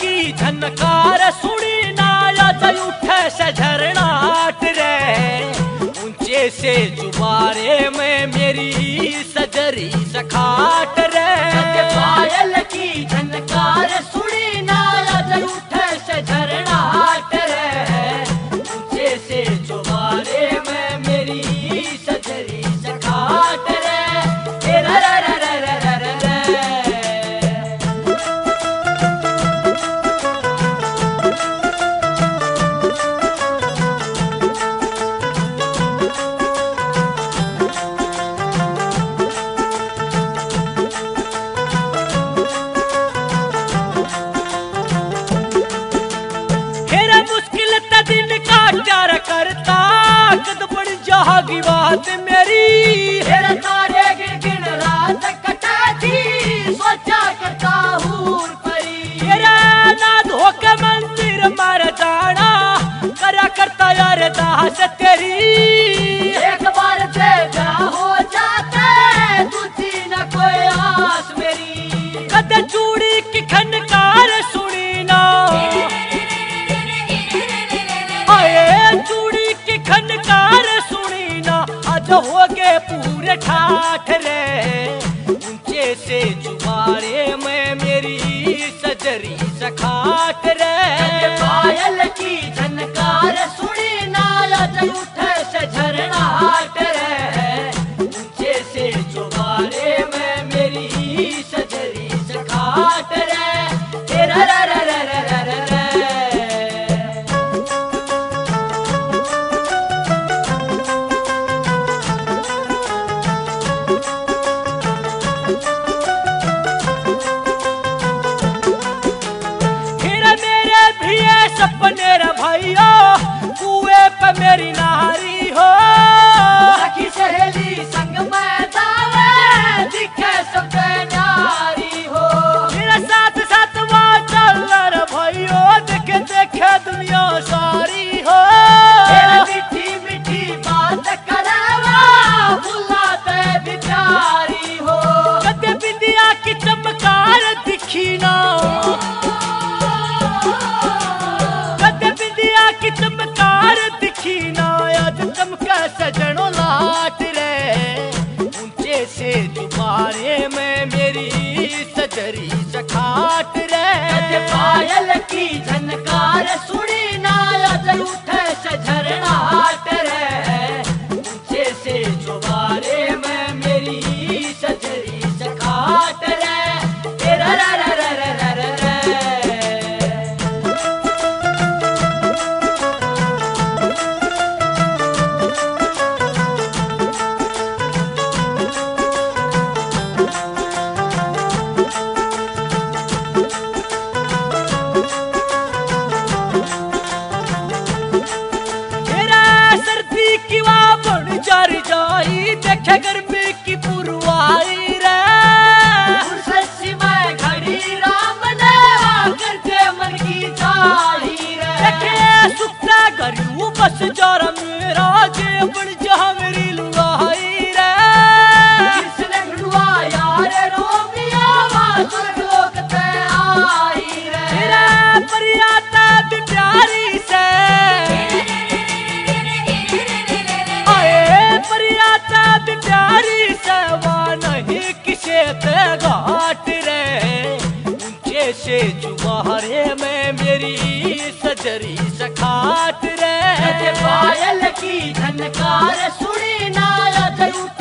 की झनकार सुनी ना आज उठे से झरनाट रे। ऊंचे से जुबारे में मेरी सजरी सखाट रे। पायल की झनकार सुनी ना आज उठे से झरनाट रे। ऊंचे से जुबारे में मेरी सजरी सखाट रे। रे रे रे रे रे रे रे। करता कद बड़ जागी बात मेरी। तेरे तारे गिन रात कटा थी सोचा करता हूँ परी। तेरा ना धोके मंदिर मर जाना करा करता यार दास तेरी। एक बार देखा हो जाते तुझी न कोई आस मेरी। कद चूड़ी की खनकार सुनी ना चूड़ी की खनकार सुनी ना आज हो गए पूरे ठाठ रे। ऊंचे से जुबारे में मेरी सजरी सखाट रे। पायल की झनकार सुनी ना आज उठे से झरनाट रे। ऊंचे से जुबारे में मेरी सजरी सखाट रे। रे रे रे रे रे रे रे। सपने रे भैया कुएं पे मेरी नारी हो। सखी सहेली संग में जावे दिखे सबके नारी हो। मेरे साथ साथ वहाँ चल रे भैया देखे देखे दुनिया सारी हो। मीठी मीठी बात करावा बुलाते बिचारी हो। कदे बिंदिया की चमकार दिखी ना की चमकार दिखी ना आज चमका सजनों लाट रे। ऊंचे से जुबारे में मेरी सजरी सखाट रे। पायल की झनकार सुनी ना आज उठे से झरनाट रे। ऊंचे से जुबारे में मेरी सजरी सखाट रे। रे रे रे रे रे रे रे। देखे गर्मी की पुरवाई रे। सच्ची में घड़ी राम ने करके मन की चाही रे। देखे सुखना घरू बस जरा मेरा जेबड़ जहाँ मेरी लुगाई रे। किसने ढूंढा यार रोमिया स्वर्ग लोक ते आई रे। तेरा परियाता भी प्यारी से परियाता भी प्यारी सेवा नहीं किसे ते घाट रे। ऊंचे से जुबारे में मेरी सजरी सखाट रे। पायल की झनकार सुनी ना आज